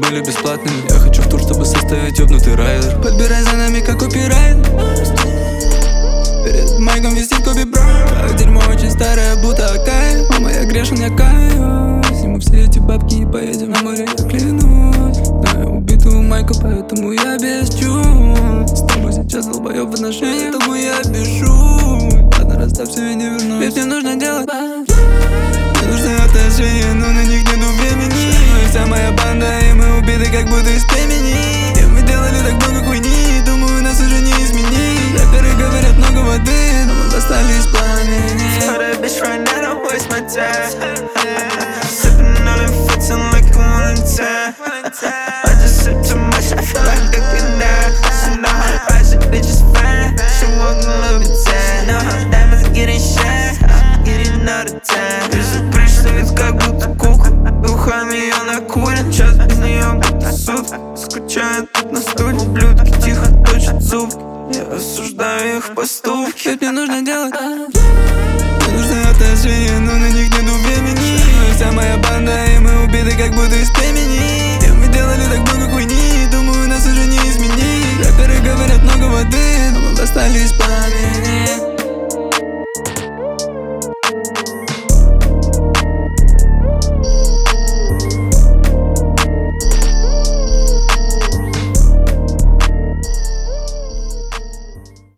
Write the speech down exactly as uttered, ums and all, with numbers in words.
были бесплатными. Я хочу в тур, чтобы составить ёбнутый райдер. Подбирай за нами, как копирайт. Перед майком висит Коби Брайант. Как дерьмо очень старая, будто Акай. Мама, я грешен, я каюсь. Сниму все эти бабки и поедем на море, я клянусь. Знаю убитую майку, поэтому я без чувств. С тобой сейчас долбоёб в отношениях, поэтому я бешу. Ладно, расставься, я не вернусь. Ведь мне нужно делать. Мне нужны отношения, но на них нету времени. Мы вся моя банда, и мы убиты, как будто из племени. И мы делали так много хуйни, думаю, нас уже не изменить. Рэперы говорят много воды, но мы остались в пламени. Tell that bitch right now, don't waste my time. Sippin' on it, flexin' like a Valentine. I just sip too much, I feel like I can die. She know how to ride, she bitch is fine. She walkin' a little bit tight. Know how diamonds getting shine, I'm getting out of time. Вижу пришла вид, как будто куклу. Духами ее накурен, час без нее будто сутки. Скучаю тут на стуле, ублюдки тихо точат зубки. Я осуждаю их поступки. Ведь мне нужно делать.